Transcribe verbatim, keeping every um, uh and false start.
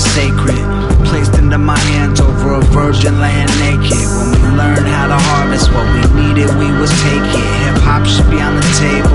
sacred, placed into my hands over a virgin laying naked. When we learned how to harvest what we needed, we was taking. Hip hop should be on the table,